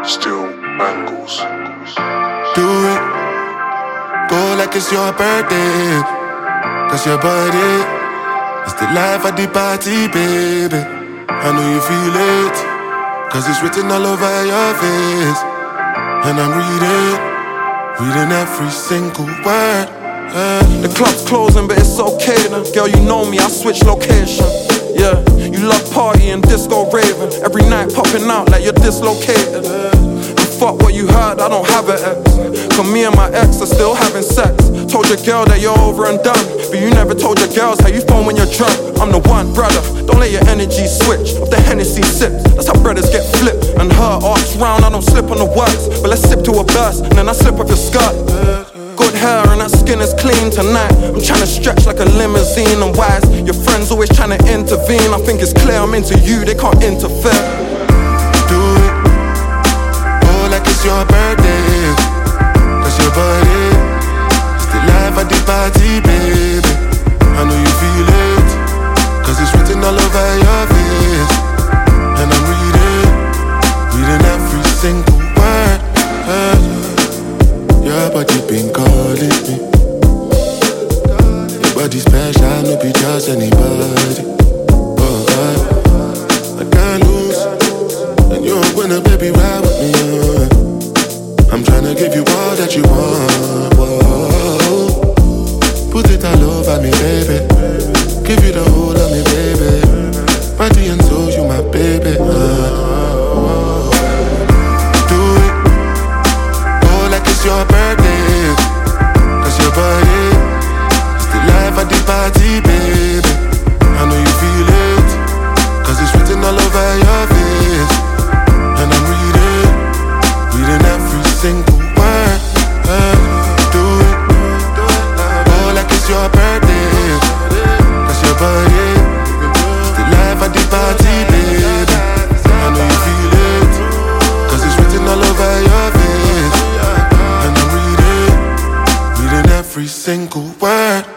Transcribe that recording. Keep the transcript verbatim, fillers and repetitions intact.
Still bangles. Do it, go like it's your birthday. Cause your body is the life of the party, baby. I know you feel it, cause it's written all over your face. And I'm reading, reading every single word, yeah. The club's closing, but it's okay now. Girl, you know me, I switch location. Yeah, you love partying, disco raving. Every night popping out like you're dislocated. And fuck what you heard, I don't have an ex. Cause me and my ex are still having sex. Told your girl that you're over and done, but you never told your girls how you phone when you're drunk. I'm the one, brother, don't let your energy switch. Off the Hennessy sips, that's how brothers get flipped. And her arcs round, I don't slip on the words, but let's sip to a burst, and then I slip off your skirt. Good hair and that skin is clean tonight. I'm tryna stretch like a limousine and wise. Your friends always tryna intervene. I think it's clear I'm into you, they can't interfere. Do it, go like it's your birthday. Cause your body is the life of the party, baby. I know you feel it, cause it's written all over your face. And I'm reading, reading every single word, yeah. Your body been calling me. Your body special, no be just anybody. Oh God, I can't lose, and you're gonna baby ride with me, yeah. I'm tryna give you all that you want, whoa. Put it all over me, baby. Give you the whole of me, baby. Body and soul, you my baby, uh. Your birthday, cause your body is the life of the party, baby. I know you feel it, cause it's written all over your face. And I'm reading, reading every single word, yeah. Do it, go like it's your birthday, cause your body is the life of the party, baby. I know you feel it, cause it's written all over your face. Every single word.